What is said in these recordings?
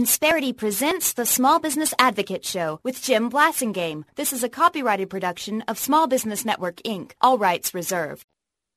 Insperity presents the Small Business Advocate Show with Jim Blasingame. This is a copyrighted production of Small Business Network, Inc. All rights reserved.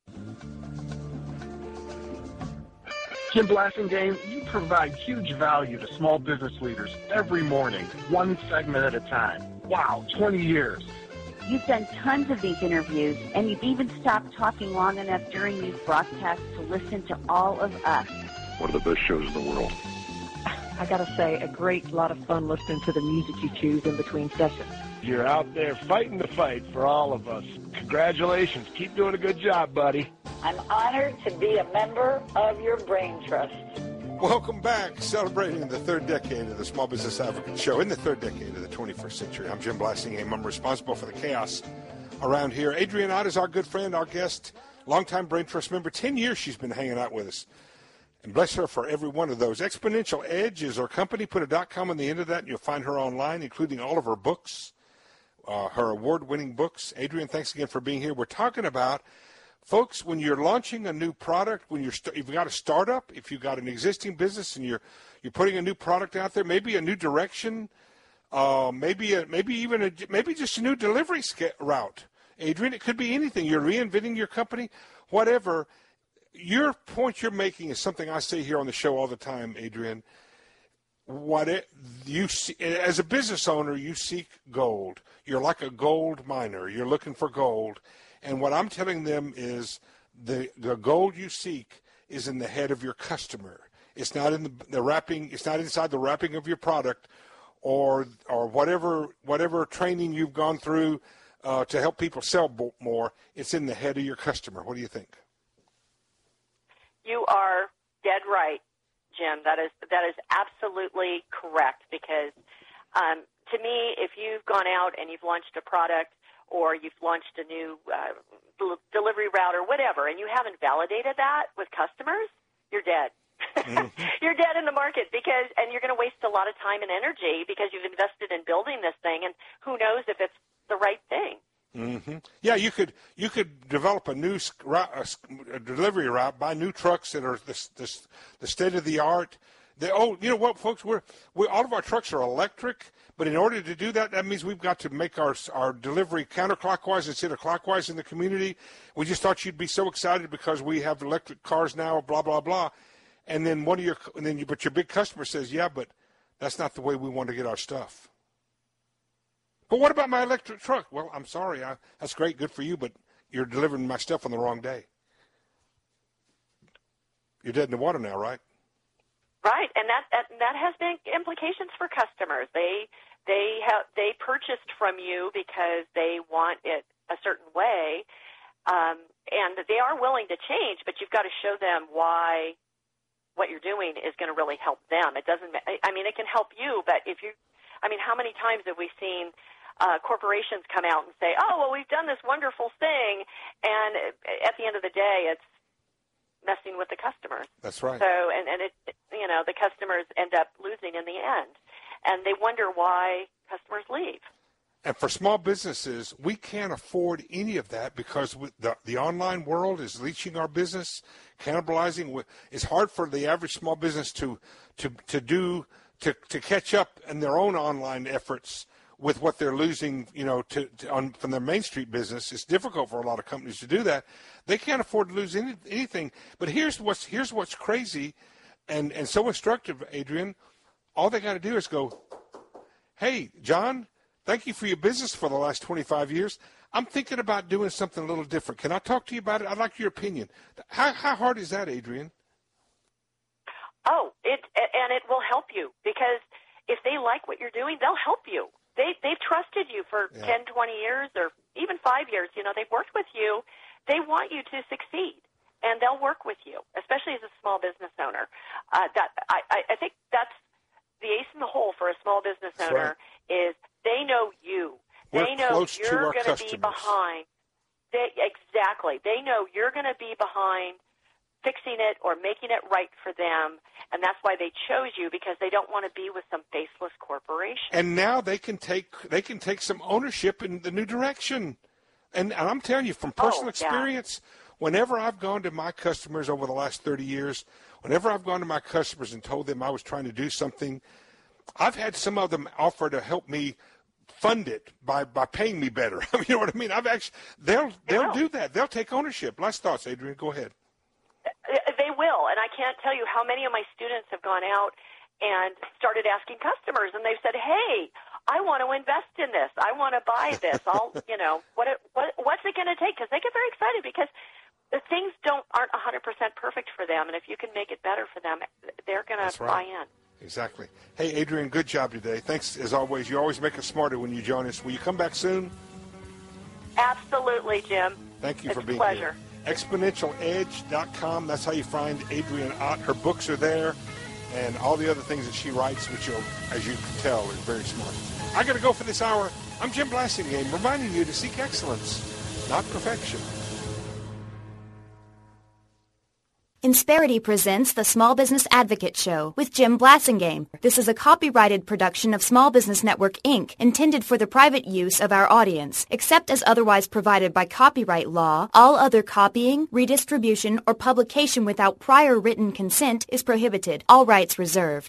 Jim Blasingame, you provide huge value to small business leaders every morning, one segment at a time. Wow, 20 years. You've done tons of these interviews, and you've even stopped talking long enough during these broadcasts to listen to all of us. One of the best shows in the world. I got to say, a great lot of fun listening to the music you choose in between sessions. You're out there fighting the fight for all of us. Congratulations. Keep doing a good job, buddy. I'm honored to be a member of your Brain Trust. Welcome back, celebrating the third decade of the Small Business Advocate Show in the third decade of the 21st century. I'm Jim Blasingame. I'm responsible for the chaos around here. Adrienne Ott is our good friend, our guest, longtime Brain Trust member. 10 years she's been hanging out with us. And bless her for every one of those. Exponential Edge is her company. Put a .com on the end of that, and you'll find her online, including all of her books, her award-winning books. Adrienne, thanks again for being here. We're talking about, folks, when you're launching a new product, when you've got a startup, if you've got an existing business and you're putting a new product out there, maybe a new direction, maybe just a new delivery route. Adrienne, it could be anything. You're reinventing your company, whatever. Your point you're making is something I say here on the show all the time, Adrienne. As a business owner, you seek gold. You're like a gold miner. You're looking for gold. And what I'm telling them is the gold you seek is in the head of your customer. It's not in the wrapping. It's not inside the wrapping of your product or whatever training you've gone through to help people sell more. It's in the head of your customer. What do you think? You are dead right, Jim. That is absolutely correct because to me, if you've gone out and you've launched a product or you've launched a new delivery route or whatever, and you haven't validated that with customers, you're dead. Mm-hmm. You're dead in the market and you're going to waste a lot of time and energy because you've invested in building this thing, and who knows if it's the right thing. Mm-hmm. Yeah, you could develop a new delivery route, buy new trucks that are the state of the art. You know what, folks? We're all of our trucks are electric, but in order to do that, that means we've got to make our delivery counterclockwise instead of clockwise in the community. We just thought you'd be so excited because we have electric cars now, blah blah blah, and then but your big customer says, yeah, but that's not the way we want to get our stuff. But what about my electric truck? Well, I'm sorry. That's great. Good for you, but you're delivering my stuff on the wrong day. You're dead in the water now, right? Right, and that has big implications for customers. They purchased from you because they want it a certain way, and they are willing to change, but you've got to show them why what you're doing is going to really help them. It doesn't. I mean, it can help you, but how many times have we seen corporations come out and say, oh, well, we've done this wonderful thing, and at the end of the day, it's messing with the customers. That's right. So, and it, the customers end up losing in the end, and they wonder why customers leave. And for small businesses, we can't afford any of that because the online world is leeching our business, cannibalizing. It's hard for the average small business to catch up in their own online efforts with what they're losing, from their Main Street business. It's difficult for a lot of companies to do that. They can't afford to lose anything. But here's what's crazy and so instructive, Adrienne. All they got to do is go, hey, John, thank you for your business for the last 25 years. I'm thinking about doing something a little different. Can I talk to you about it? I'd like your opinion. How hard is that, Adrienne? Oh, it will help you because if they like what you're doing, they'll help you. They've trusted you for 10, 20 years or even 5 years. They've worked with you. They want you to succeed, and they'll work with you, especially as a small business owner. I think that's the ace in the hole for a small business owner is they know you. They know you're going to be behind. Exactly. They know you're going to be behind fixing it or making it right for them, and that's why they chose you because they don't want to be with some faceless corporation. And now they can take some ownership in the new direction. And I'm telling you from personal experience, whenever I've gone to my customers over the last 30 years, whenever I've gone to my customers and told them I was trying to do something I've had some of them offer to help me fund it by paying me better. You know what I mean? They'll do that. They'll take ownership. Last thoughts, Adrian. Go ahead. They will, and I can't tell you how many of my students have gone out and started asking customers, and they've said, "Hey, I want to invest in this. I want to buy this. What's it going to take?" Because they get very excited because the things aren't 100% perfect for them, and if you can make it better for them, they're going to buy in. Exactly. Hey, Adrian, good job today. Thanks, as always. You always make us smarter when you join us. Will you come back soon? Absolutely, Jim. Thank you for being here. ExponentialEdge.com. That's how you find Adrian Ott. Her books are there, and all the other things that she writes, which, as you can tell, is very smart. I got to go for this hour. I'm Jim Blassingame, reminding you to seek excellence, not perfection. Insperity presents the Small Business Advocate Show with Jim Blassingame. This is a copyrighted production of Small Business Network, Inc., intended for the private use of our audience. Except as otherwise provided by copyright law, all other copying, redistribution, or publication without prior written consent is prohibited. All rights reserved.